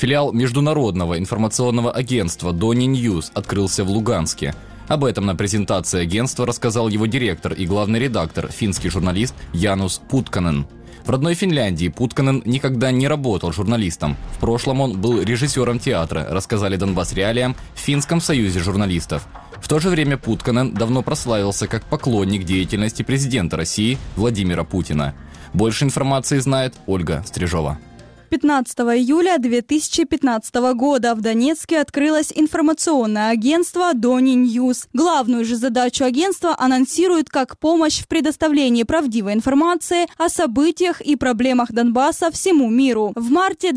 Филиал международного информационного агентства Doni News открылся в Луганске. Об этом на презентации агентства рассказал его директор и главный редактор, финский журналист Янус Путканен. В родной Финляндии Путканен никогда не работал журналистом. В прошлом он был режиссером театра, рассказали Донбасс Реалиям в Финском союзе журналистов. В то же время Путканен давно прославился как поклонник деятельности президента России Владимира Путина. Больше информации знает Ольга Стрижова. 15 июля 2015 года в Донецке открылось информационное агентство Doni News. Главную же задачу агентства анонсируют как помощь в предоставлении правдивой информации о событиях и проблемах Донбасса всему миру. В марте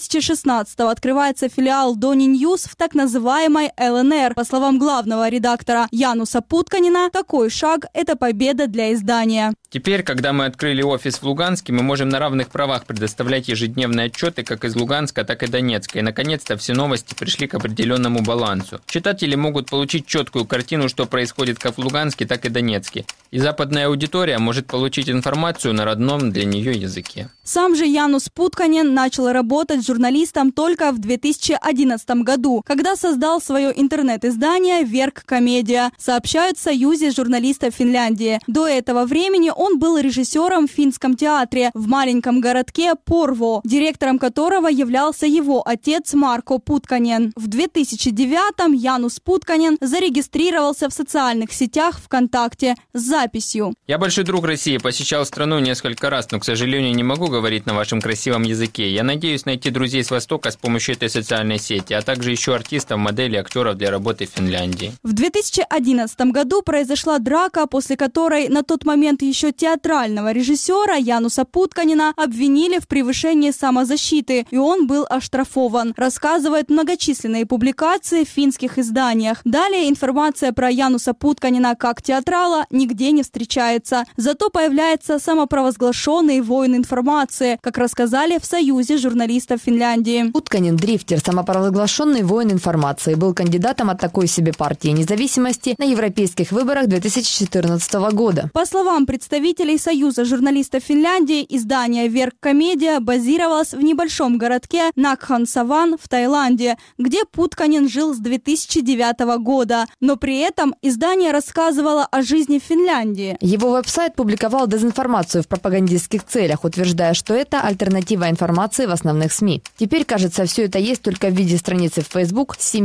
2016 открывается филиал Doni News в так называемой ЛНР. По словам главного редактора Януса Путканена, такой шаг – это победа для издания. Теперь, когда мы открыли офис в Луганске, мы можем на равных правах предоставлять ежедневные отчеты как из Луганска, так и Донецка. И, наконец-то, все новости пришли к определенному балансу. Читатели могут получить четкую картину, что происходит как в Луганске, так и Донецке. И западная аудитория может получить информацию на родном для нее языке. Сам же Янус Путканен начал работать журналистом только в 2011 году, когда создал свое интернет-издание «Верк-комедия», сообщают в Союзе журналистов Финляндии. До этого времени он был режиссером в финском театре в маленьком городке Порво, директором которого являлся его отец Марко Путканен. В 2009-м Янус Путканен зарегистрировался в социальных сетях ВКонтакте с записью: «Я большой друг России, посещал страну несколько раз, но, к сожалению, не могу говорить на вашем красивом языке. Я надеюсь найти друзей с Востока с помощью этой социальной сети, а также еще артистов, моделей, актеров для работы в Финляндии». В 2011 году произошла драка, после которой на тот момент еще театрального режиссера Януса Путканена обвинили в превышении самозащиты, и он был оштрафован. Рассказывают многочисленные публикации в финских изданиях. Далее информация про Януса Путканена как театрала нигде не встречается. Зато появляется самопровозглашенный воин информации, как рассказали в Союзе журналистов Финляндии. Путканен – дрифтер, самопровозглашенный воин информации. Был кандидатом от такой себе партии независимости на европейских выборах 2014 года. По словам представителей Союза журналистов Финляндии, издание «Верк-комедия» базировалось в небольшом городке Накхан-Саван в Таиланде, где Путканен жил с 2009 года. Но при этом издание рассказывало о жизни в Финляндии. Его веб-сайт публиковал дезинформацию в пропагандистских целях, утверждая, что это альтернатива информации в основных СМИ. Теперь, кажется, все это есть только в виде страницы в Facebook с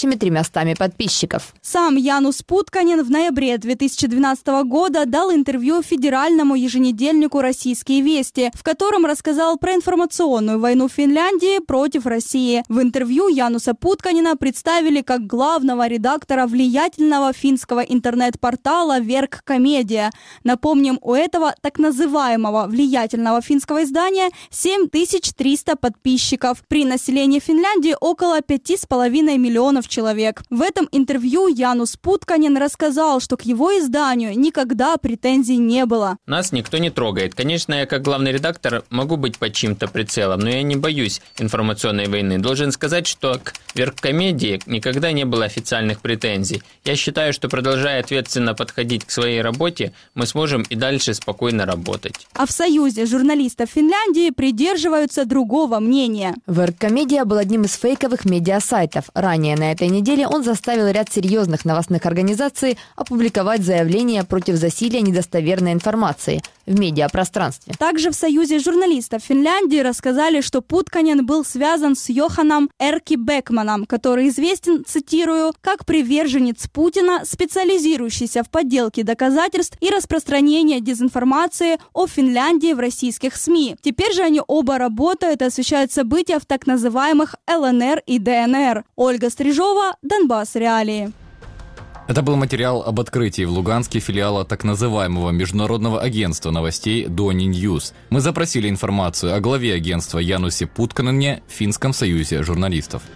7300 подписчиков. Сам Янус Путканен в ноябре 2012 года дал интервью федеральному еженедельнику «Российские вести», в котором рассказал про информационную войну Финляндии против России. В интервью Януса Путканена представили как главного редактора влиятельного финского интернет-портала «Верк-комедия». Напомним, у этого так называемого влиятельного финского издания 7300 подписчиков. При населении Финляндии около 5,5 миллионов человек. В этом интервью Янус Путканен рассказал, что к его изданию никогда претензий не было. Нас никто не трогает. Конечно, я как главный редактор могу быть под чьим-то прицелом, но я не боюсь информационной войны. Должен сказать, что к Верк-комедии никогда не было официальных претензий. Я считаю, что, продолжая ответственно подходить к своей работе, мы сможем и дальше спокойно работать. А в Союзе журналистов Финляндии придерживаются другого мнения. Верк-комедия был одним из фейковых медиасайтов. Ранее на этой неделе он заставил ряд серьезных новостных организаций опубликовать заявление против засилия недостоверной информации в медиапространстве. Также в Союзе журналистов Финляндии рассказали, что Путканен был связан с Йоханом Эрки Бекманом, который известен, цитирую, как приверженец Путина, специализирующийся в подделке доказательств и распространении дезинформации о Финляндии в российских СМИ. Теперь же они оба работают и освещают события в так называемых ЛНР и ДНР. Ольга Стрижова, Донбасс Реалии. Это был материал об открытии в Луганске филиала так называемого международного агентства новостей Doni News. Мы запросили информацию о главе агентства Янусе Путканене в Финском союзе журналистов.